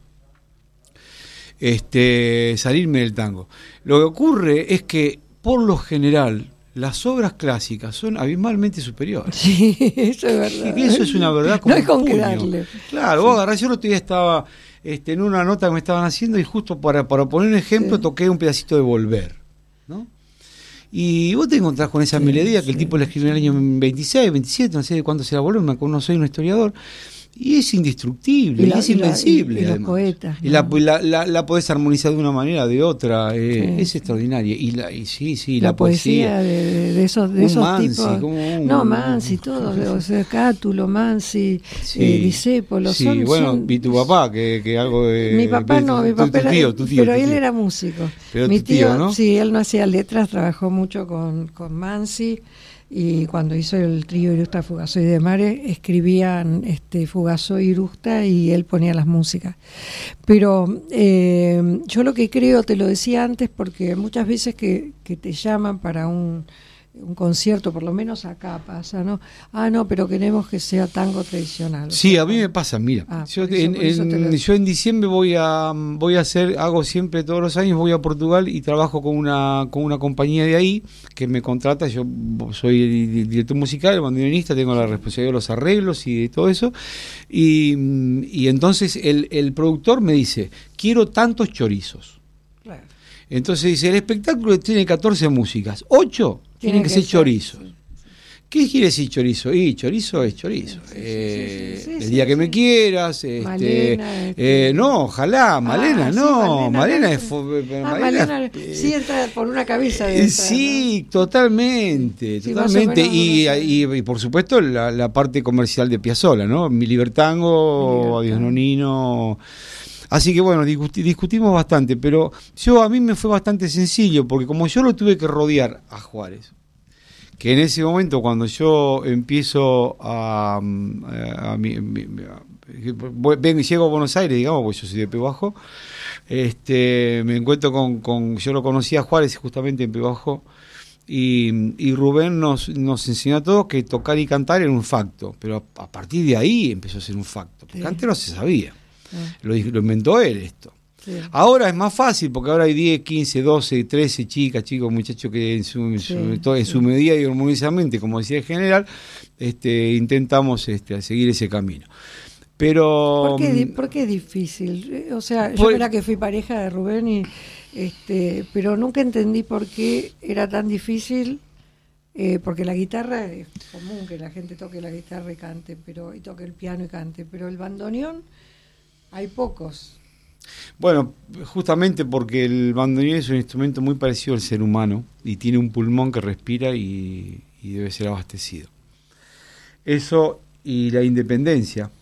Salirme del tango. Lo que ocurre es que, por lo general, las obras clásicas son abismalmente superiores. Sí, eso es verdad. Y eso es una verdad como no hay con un qué puño. darle. Claro, vos agarrás, yo el otro día estaba en una nota que me estaban haciendo y justo para poner un ejemplo toqué un pedacito de Volver, ¿no? Y vos te encontrás con esa melodía que el tipo la escribió en el año 26, 27, no sé de cuándo será Volver, no soy un historiador. Y es indestructible, y es invencible. Y los poetas. Y la podés armonizar de una manera, de otra, es extraordinaria. Y la poesía de esos Mansi, tipos. Mansi, todos, o sea, Cátulo, Mansi, Discépolo. Sí, y tu papá, que algo de... Mi papá no, mi papá tu tío, pero él era músico. Pero mi tu tío, ¿no? Sí, él no hacía letras, trabajó mucho con Mansi. Y cuando hizo el trío Irusta, Fugasoy de Mare, escribían Fugasoy, Irusta, y él ponía las músicas. Pero yo lo que creo, te lo decía antes, porque muchas veces que te llaman para un concierto, por lo menos acá pasa, ¿no? No, pero queremos que sea tango tradicional. Sí, a mí me pasa, mira, yo en diciembre voy a hacer, hago siempre todos los años, voy a Portugal y trabajo con una compañía de ahí que me contrata. Yo soy el director musical, el bandoneonista, tengo la responsabilidad de los arreglos y de todo eso, y entonces el productor me dice, quiero tantos chorizos. Claro. Entonces dice, el espectáculo tiene 14 músicas, 8 tienen que ser chorizos. Sí. ¿Qué quiere decir chorizo? Y chorizo es chorizo. El día que me quieras, Malena, no, ojalá, Malena, Malena es... Malena sí entra por una cabeza. Sí, totalmente. Y por supuesto la parte comercial de Piazzolla, ¿no? Mi Libertango, Adiós Nonino... Así que bueno, discutimos bastante, pero a mí me fue bastante sencillo, porque como yo lo tuve que rodear a Juárez, que en ese momento cuando yo empiezo llego a Buenos Aires, digamos, porque yo soy de Pehuajó, me encuentro yo lo conocí a Juárez justamente en Pehuajó, y Rubén nos enseñó a todos que tocar y cantar era un facto, pero a partir de ahí empezó a ser un facto, porque antes no se sabía. Lo inventó él esto. Sí. Ahora es más fácil porque ahora hay 10, 15, 12, 13 chicos, muchachos que en su medida y armoniosamente, como decía el general, intentamos seguir ese camino. Pero ¿Por qué es difícil? O sea, yo era que fui pareja de Rubén pero nunca entendí por qué era tan difícil. Porque la guitarra es común que la gente toque la guitarra y cante, y toque el piano y cante, pero el bandoneón hay pocos. Bueno, justamente porque el bandoneón es un instrumento muy parecido al ser humano y tiene un pulmón que respira y debe ser abastecido. Eso y la independencia,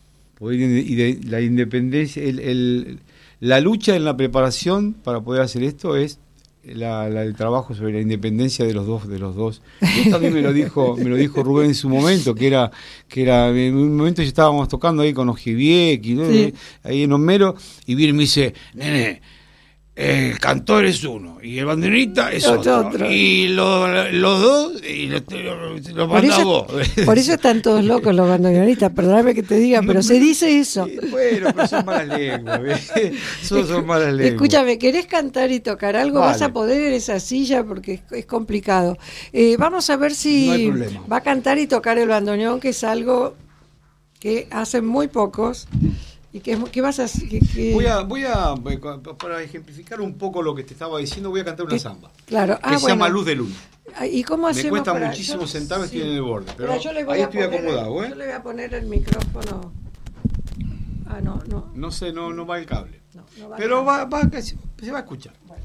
la independencia, la lucha en la preparación para poder hacer esto es el trabajo sobre la independencia de los dos. Esto también me lo dijo Rubén en su momento, que era en un momento ya estábamos tocando ahí con Ojiviec, ¿no? Sí. Ahí en Homero, y viene y me dice, nene, el cantor es uno y el bandoneonista es otro. Y los dos y los manda vos. Por eso están todos locos los bandoneonistas, perdóname que te diga, pero se dice eso. Bueno, pero son malas lenguas. Son malas lenguas. Escúchame, ¿querés cantar y tocar algo? Vale. Vas a poder en esa silla porque es complicado. Vamos a ver si va a cantar y tocar el bandoneón, que es algo que hacen muy pocos. ¿Y qué vas a hacer? Voy a para ejemplificar un poco lo que te estaba diciendo, voy a cantar una samba. Claro. Que se llama Luz de Luna. ¿Y cómo hacemos? Me cuesta muchísimo sentarme, estoy en el borde. Pero ahí estoy acomodado, Yo le voy a poner el micrófono. No. No sé, no va el cable. No va pero se va a escuchar. Bueno.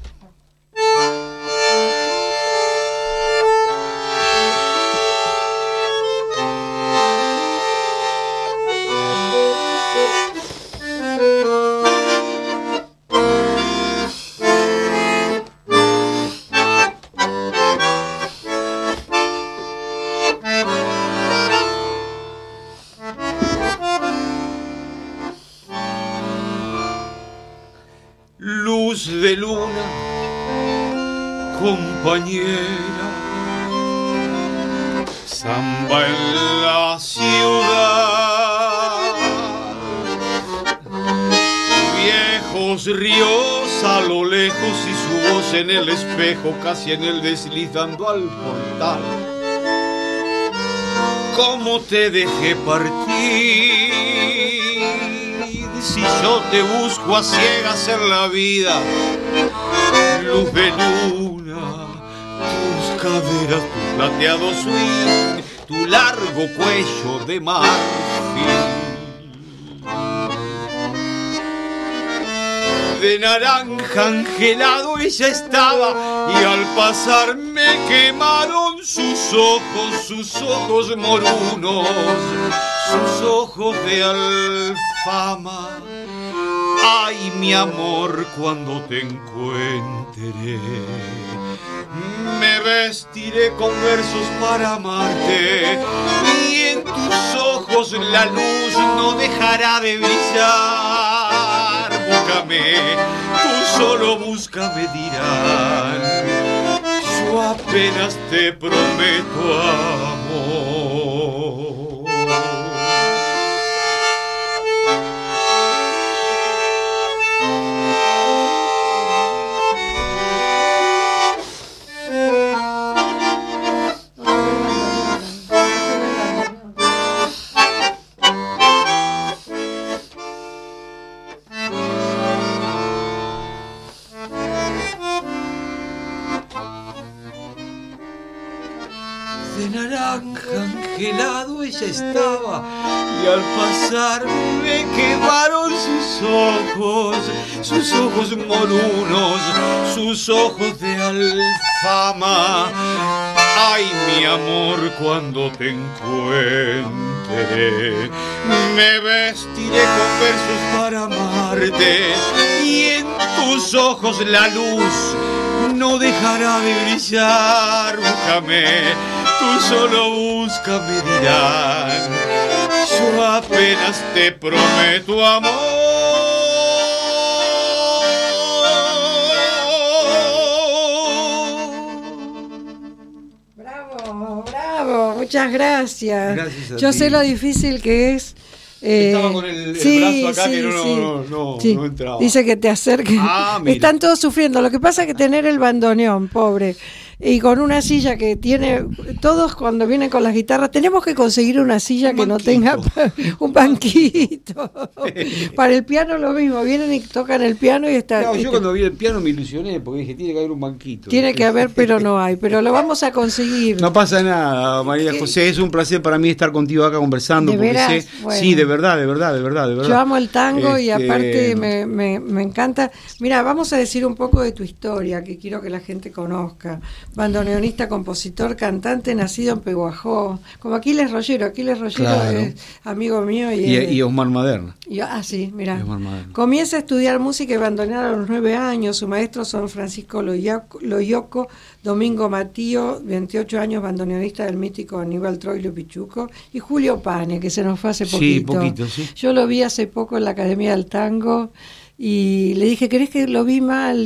Luz de luna, compañera, samba en la ciudad, viejos ríos a lo lejos y su voz en el espejo, casi en el desliz dando al portal. ¿Cómo te dejé partir? Si yo te busco a ciegas en la vida, luz de luna, tus caderas, tu plateado swing, tu largo cuello de marfil. De naranja angelado ella estaba, y al pasar me quemaron sus ojos morunos, sus ojos de alfama. Ay, mi amor, cuando te encuentre, me vestiré con versos para amarte, y en tus ojos la luz no dejará de brillar. Búscame, tú solo búscame, dirán. Yo apenas te prometo amor. Angelado ella estaba, y al pasar me quemaron sus ojos morunos, sus ojos de alfama. Ay, mi amor, cuando te encuentre, me vestiré con versos para amarte, y en tus ojos la luz no dejará de brillar. Búscame, tú solo búscame, dirán. Yo apenas te prometo amor. Bravo, bravo, muchas gracias. Gracias a Yo ti. sé lo difícil que es. Estaba con el brazo acá que no entraba. Dice que te acerques. Ah, mira. Están todos sufriendo. Lo que pasa es que tener el bandoneón, pobre, y con una silla que tiene, todos cuando vienen con las guitarras, tenemos que conseguir una silla que no tenga un banquito. Para el piano lo mismo, vienen y tocan el piano y está. No, yo cuando vi el piano me ilusioné porque dije, tiene que haber un banquito. Tiene que haber, pero no hay. Pero lo vamos a conseguir. No pasa nada, María José, es un placer para mí estar contigo acá conversando. ¿De porque veras? sé, Bueno. sí, de verdad. Yo amo el tango y aparte me encanta. Mira, vamos a decir un poco de tu historia, que quiero que la gente conozca. Bandoneonista, compositor, cantante, nacido en Peguajó, como Aquiles Rollero. Aquiles Rollero Claro. es amigo mío. Y Osmar Maderna. Sí, mira. Osmar Maderna. Comienza a estudiar música y bandonear a los 9 años. Su maestro son Francisco Loyoco, Domingo Matío, 28 años, bandoneonista del mítico Aníbal Troilo Pichuco, y Julio Pane, que se nos fue hace poquito. Sí, poquito, sí. Yo lo vi hace poco en la Academia del Tango y le dije, ¿querés que lo vi mal?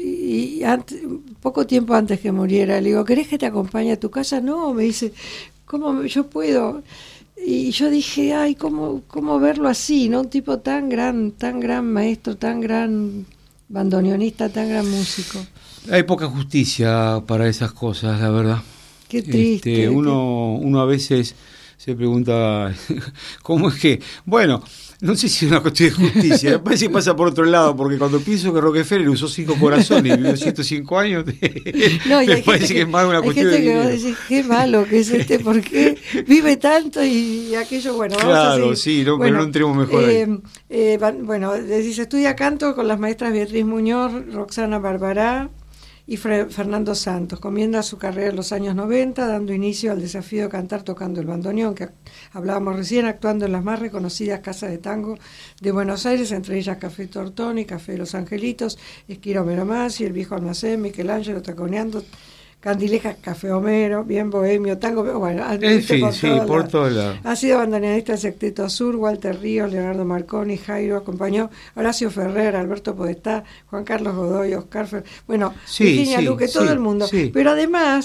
Y poco tiempo antes que muriera, le digo, ¿querés que te acompañe a tu casa? No, me dice, ¿cómo yo puedo? Y yo dije, ay, ¿cómo verlo así, no? Un tipo tan gran maestro, tan gran bandoneonista, tan gran músico. Hay poca justicia para esas cosas, la verdad. Qué triste. Uno a veces se pregunta, ¿cómo es que? Bueno, no sé si es una cuestión de justicia, me parece que pasa por otro lado, porque cuando pienso que Rockefeller usó 5 corazones y vivió 105 años, no, y me parece que es más una cuestión de gente que dinero. va a decir, qué malo que es este, ¿por qué vive tanto y aquello? Bueno, vamos Claro, a seguir. sí, no, pero no entremos mejor ahí. Bueno, dice, estudia canto con las maestras Beatriz Muñoz, Roxana Barbará y Fernando Santos. Comienza su carrera en los años 90, dando inicio al desafío de cantar tocando el bandoneón, que hablábamos recién, actuando en las más reconocidas casas de tango de Buenos Aires, entre ellas Café Tortoni, Café de los Angelitos, Esquiro Meromasi, El Viejo Almacén, Michelangelo Taconeando, Candilejas, Café Homero, bien bohemio, tango, bueno, En fin, sí, por todos lados. Ha sido bandoneonista del Sexteto Sur, Walter Ríos, Leonardo Marconi, Jairo, acompañó Horacio Ferrer, Alberto Podestá, Juan Carlos Godoy, Oscar Ferrer, bueno, Sí, Virginia sí, Luque, todo sí, el mundo. sí. Pero además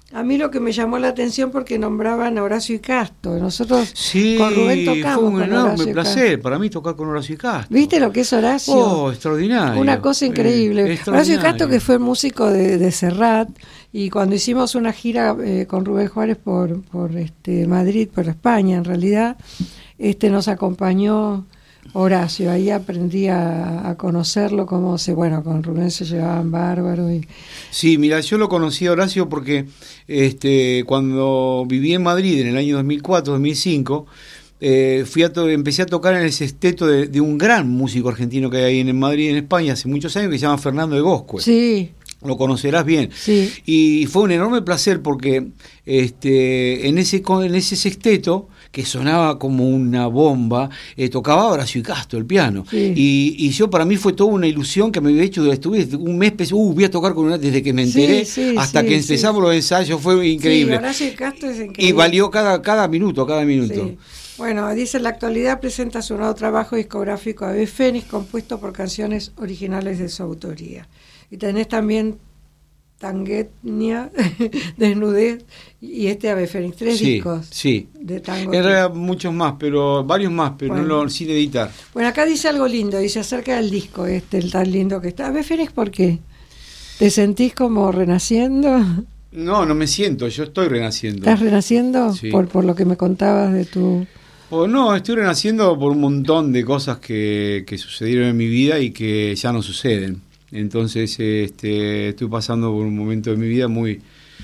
A mí lo que me llamó la atención porque nombraban a Horacio y Castro. Nosotros Sí, con Rubén tocamos fue un con enorme Horacio y placer para mí tocar con Horacio y Castro. ¿Viste lo que es Horacio? Oh, extraordinario. Una cosa increíble. Horacio y Castro, que fue músico de Serrat, y cuando hicimos una gira con Rubén Juárez por Madrid, por España en realidad, nos acompañó Horacio. Ahí aprendí a conocerlo, con Rubén se llevaban bárbaro. Sí, mira, yo lo conocí a Horacio porque cuando viví en Madrid en el año 2004-2005, empecé a tocar en el sexteto de un gran músico argentino que hay ahí en Madrid, en España, hace muchos años, que se llama Fernando de Goscue. Sí. Lo conocerás bien. Sí. Y fue un enorme placer porque en ese sexteto, que sonaba como una bomba, tocaba Horacio y Castro el piano. Sí. Y yo, para mí fue toda una ilusión que me había hecho. Estuve un mes, voy a tocar con una, desde que me enteré hasta que empezamos los ensayos, fue increíble. Sí, Horacio y Castro es increíble. Y valió cada minuto. Sí. Bueno, dice, en la actualidad presenta su nuevo trabajo discográfico Ave Fénix, compuesto por canciones originales de su autoría. Y tenés también Tanguetnia, Desnudez y Ave Fénix, 3 discos de tango. En realidad muchos más, varios más, pero bueno, sin editar. Bueno, acá dice algo lindo, dice acerca del disco el tan lindo que está. Ave Fénix, ¿por qué? ¿Te sentís como renaciendo? No me siento, yo estoy renaciendo. ¿Estás renaciendo? Sí. Por lo que me contabas de tu... Pues no, estoy renaciendo por un montón de cosas que sucedieron en mi vida y que ya no suceden. Entonces estoy pasando por un momento de mi vida muy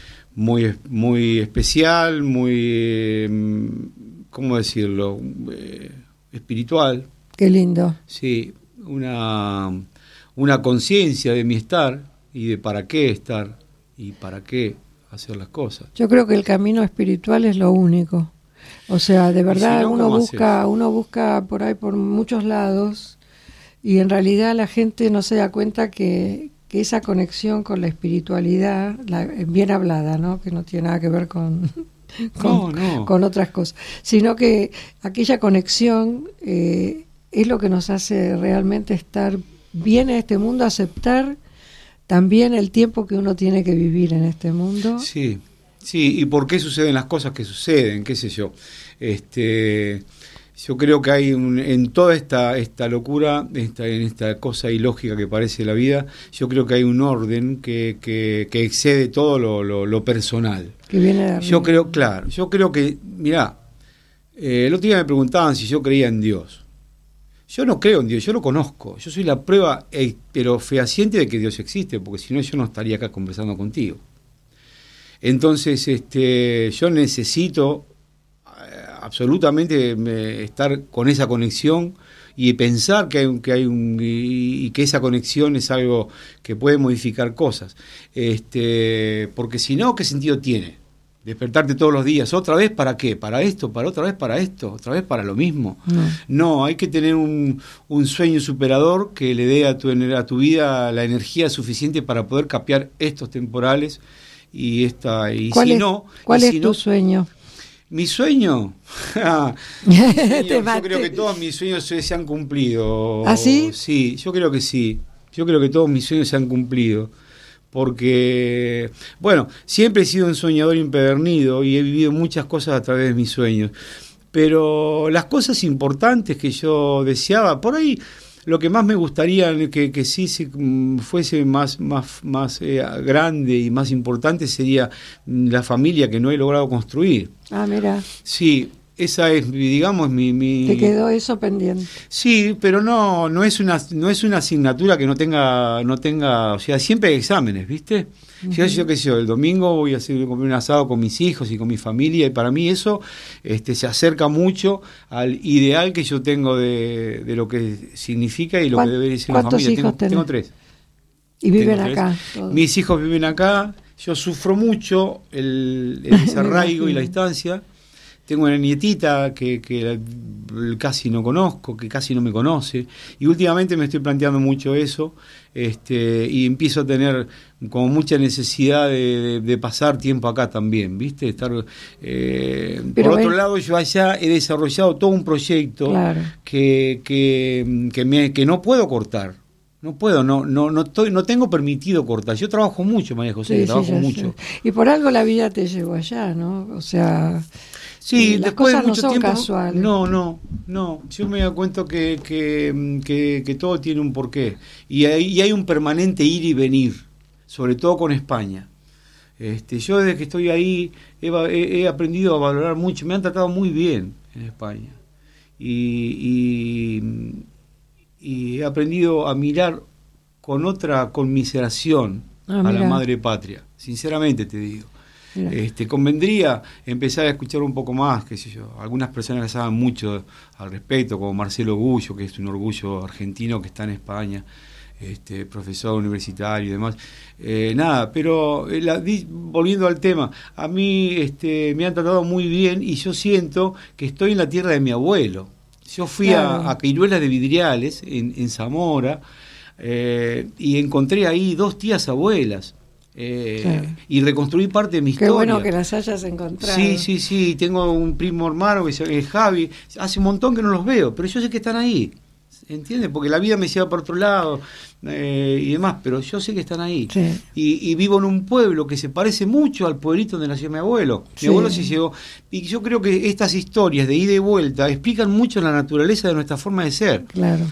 especial, muy, ¿cómo decirlo? Espiritual. Qué lindo. Sí, una conciencia de mi estar y de para qué estar y para qué hacer las cosas. Yo creo que el camino espiritual es lo único. O sea, de verdad, si no, uno busca por ahí, por muchos lados, y en realidad la gente no se da cuenta que esa conexión con la espiritualidad, bien hablada, ¿no? Que no tiene nada que ver con otras cosas, sino que aquella conexión es lo que nos hace realmente estar bien en este mundo, aceptar también el tiempo que uno tiene que vivir en este mundo. Sí, y por qué suceden las cosas que suceden, qué sé yo. Yo creo que hay en toda esta locura, en esta cosa ilógica que parece la vida, yo creo que hay un orden que excede todo lo personal. Que viene de arriba. Yo creo que, mirá, el otro día me preguntaban si yo creía en Dios. Yo no creo en Dios, yo lo conozco. Yo soy la prueba, pero fehaciente de que Dios existe, porque si no yo no estaría acá conversando contigo. Entonces, yo necesito absolutamente estar con esa conexión y pensar que esa conexión es algo que puede modificar cosas. Porque si no, ¿qué sentido tiene? Despertarte todos los días, ¿otra vez para qué? ¿Para esto? ¿Para otra vez para esto? ¿Otra vez para lo mismo? No, hay que tener un sueño superador que le dé a tu vida la energía suficiente para poder capear estos temporales ¿Cuál es tu sueño? ¿Mi sueño? Yo creo que todos mis sueños se han cumplido. ¿Ah, sí? Sí, yo creo que sí. Yo creo que todos mis sueños se han cumplido. Porque, bueno, siempre he sido un soñador empedernido y he vivido muchas cosas a través de mis sueños. Pero las cosas importantes que yo deseaba, por ahí lo que más me gustaría que sí fuese más grande y más importante sería la familia que no he logrado construir. Ah, mira. Sí, esa es, digamos, mi... ¿Te quedó eso pendiente? Sí, pero no es una asignatura que no tenga, o sea, siempre hay exámenes, ¿viste? Uh-huh. Yo qué sé, el domingo voy a comer un asado con mis hijos y con mi familia, y para mí eso se acerca mucho al ideal que yo tengo de lo que significa y lo que debe ser una familia. Hijos tengo 3. ¿Y viven acá? Todos. Mis hijos viven acá, yo sufro mucho el desarraigo y la distancia. Tengo una nietita que casi no conozco, que casi no me conoce, y últimamente me estoy planteando mucho eso, y empiezo a tener como mucha necesidad de pasar tiempo acá también, ¿viste? Estar, por otro lado, yo allá he desarrollado todo un proyecto, claro, que no puedo cortar. No puedo, no tengo permitido cortar. Yo trabajo mucho, María José, trabajo mucho. Sé. Y por algo la vida te llevó allá, ¿no? O sea, sí, las después cosas de mucho no son tiempo, casuales. No. Yo me doy cuenta que todo tiene un porqué. Y hay un permanente ir y venir, sobre todo con España. Yo desde que estoy ahí he aprendido a valorar mucho. Me han tratado muy bien en España. Y he aprendido a mirar con otra conmiseración a la madre patria, sinceramente te digo. Convendría empezar a escuchar un poco más, qué sé yo, algunas personas que saben mucho al respecto, como Marcelo Gullo, que es un orgullo argentino que está en España, profesor universitario y demás. Pero volviendo al tema, a mí me han tratado muy bien y yo siento que estoy en la tierra de mi abuelo. Yo fui a Queiruelas de Vidriales, en Zamora, y encontré ahí 2 tías abuelas. Y reconstruí parte de mi historia. Qué bueno que las hayas encontrado. Sí, tengo un primo hermano que es Javi. Hace un montón que no los veo, pero yo sé que están ahí. ¿Entiendes? Porque la vida me lleva por otro lado y demás, pero yo sé que están ahí. Sí. Y vivo en un pueblo que se parece mucho al pueblito donde nació mi abuelo. Mi abuelo se llegó. Y yo creo que estas historias de ida y vuelta explican mucho la naturaleza de nuestra forma de ser. Claro.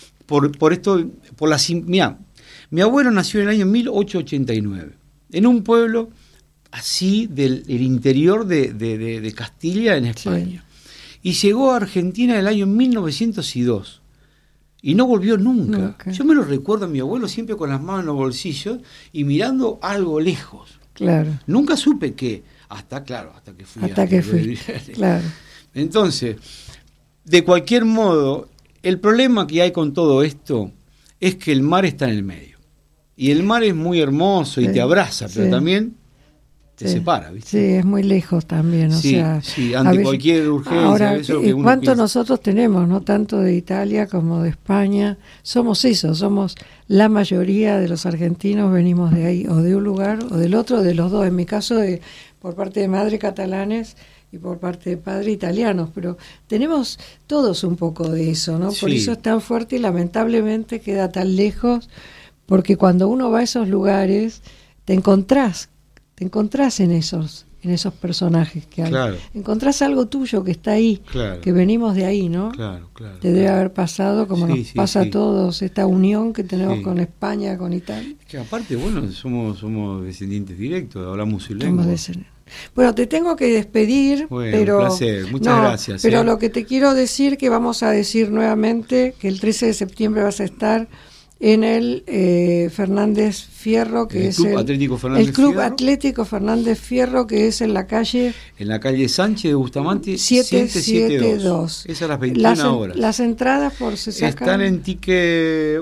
Mirá, mi abuelo nació en el año 1889, en un pueblo así del interior de Castilla, en España. Sí. Y llegó a Argentina en el año 1902. Y no volvió nunca. Yo me lo recuerdo a mi abuelo siempre con las manos en los bolsillos y mirando algo lejos. Claro. Nunca supe qué. Hasta que fui. Claro. Entonces, de cualquier modo, el problema que hay con todo esto es que el mar está en el medio. Y el mar es muy hermoso y te abraza, pero también te separa, ¿viste? Sí, es muy lejos también, ante cualquier urgencia. Ahora, eso que uno ¿cuánto piensa? Nosotros tenemos, no tanto de Italia como de España? Somos la mayoría de los argentinos venimos de ahí, o de un lugar o del otro, de los dos. En mi caso, por parte de madre catalanes y por parte de padre italianos, pero tenemos todos un poco de eso, ¿no? Por eso es tan fuerte y lamentablemente queda tan lejos, porque cuando uno va a esos lugares te encontrás en esos personajes que hay. Claro. Encontrás algo tuyo que está ahí, que venimos de ahí, ¿no? Claro. Te debe haber pasado, como nos pasa a todos, esta unión que tenemos con España, con Italia. Es que aparte, somos descendientes directos, hablamos su lengua. Bueno, te tengo que despedir, pero un placer. Muchas gracias. Pero lo que te quiero decir, que vamos a decir nuevamente que el 13 de septiembre vas a estar en el Fernández Fierro, que es el Club Atlético Fernández Fierro, que es en la calle Sánchez de Bustamante 772. Esa a las 21 horas. Las entradas se sacan. Están en ticket,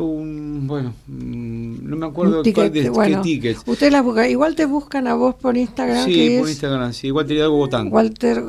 no me acuerdo qué tickets. Usted las busca, igual te buscan a vos por Instagram. Sí, por Instagram, Walter Hidalgo Gotán. Walter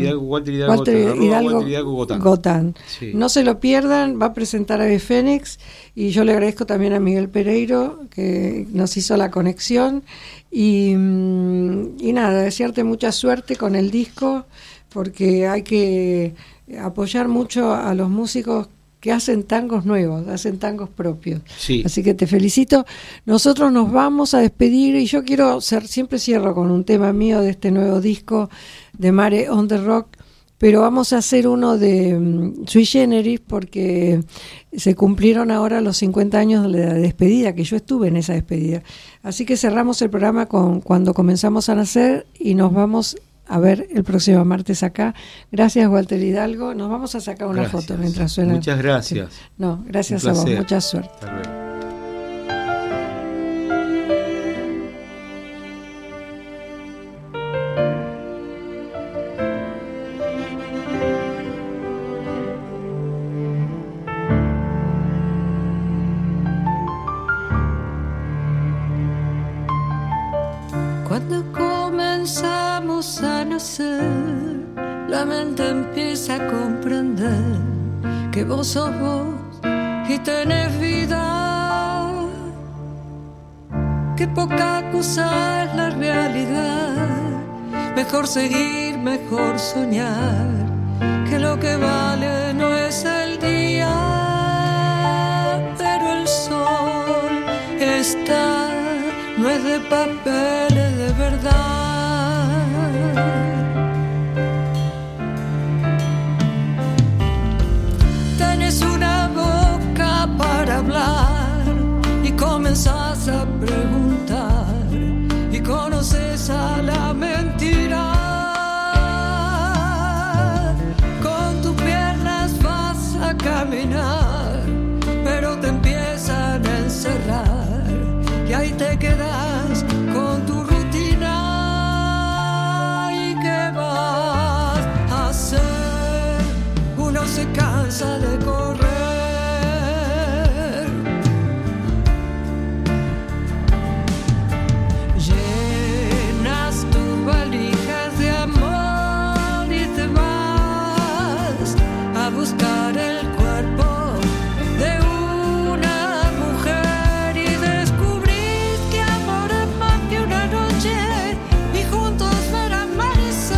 Hidalgo Gotán. Sí. No se lo pierdan, va a presentar a Fénix, y yo le agradezco también a Miguel Pereiro, que nos hizo la conexión, y nada, desearte mucha suerte con el disco, porque hay que apoyar mucho a los músicos que hacen tangos nuevos, hacen tangos propios. Sí. Así que te felicito. Nosotros nos vamos a despedir, y yo siempre cierro con un tema mío de este nuevo disco de Mare on the Rock, pero vamos a hacer uno de Sui Generis, porque se cumplieron ahora los 50 años de la despedida, que yo estuve en esa despedida. Así que cerramos el programa con Cuando comenzamos a nacer, y nos vamos a ver el próximo martes acá. Gracias, Walter Hidalgo. Nos vamos a sacar una foto mientras suena. Muchas gracias. No, gracias a vos. Mucha suerte. Hasta luego. Cuando comenzamos a nacer, la mente empieza a comprender que vos sos vos y tenés vida, que poca cosa es la realidad, mejor seguir, mejor soñar, que lo que vale no es el día, pero el sol está, no es de papel, es de verdad. Tenés una boca para hablar y comenzás a preguntar y conoces a la mentira. Con tus piernas vas a caminar, pero te empiezan a encerrar y ahí te quedas con tu rutina. ¿Y qué vas a hacer? Uno se cansa de correr. Llenas tus valijas de amor y te vas a buscar el cuerpo de una mujer y descubrís que amor es más que una noche y juntos ver amanecer.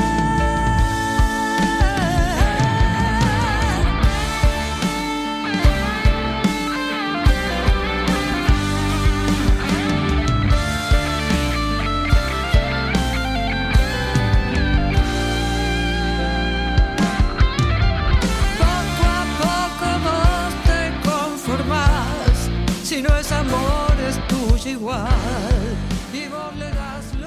Poco a poco vos te conformás, si no es amor es tuyo igual y vos le das lo